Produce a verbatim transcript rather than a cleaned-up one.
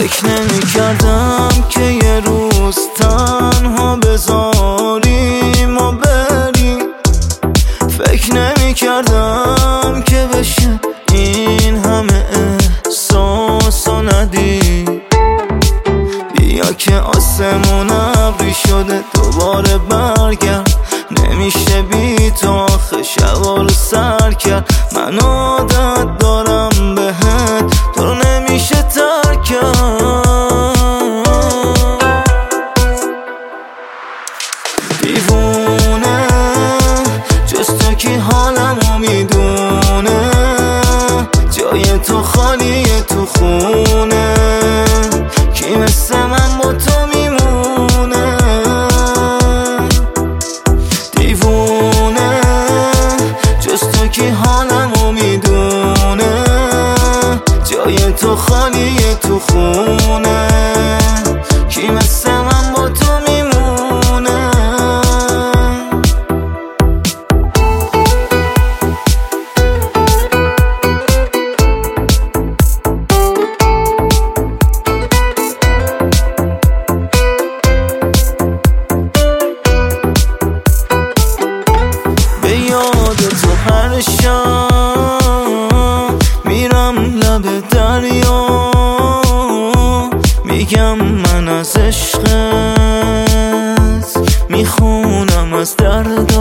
فکر نمی کردم که یه روز تنها بذاریم و بری، فکر نمی کردم که بشه این همه احساس و ندی. بیا که آسمون ابری شده دوباره برگرد، نمیشه بی تو آخه شبا رو سر کرد. من عادت دارم بهت تو رو نمیشه ترک کرد. دیوونه جز تو کی حالمو میدونه، جای تو خالیه تو خونه، کی مثل من با تو میمونه. دیوونه جز تو کی حالمو میدونه، جای تو خالیه تو خونه، کی مثل من با تو میمونه. به یاد تو هر شب میرم لب دریا، میگم من از عشقت، میخونم از درد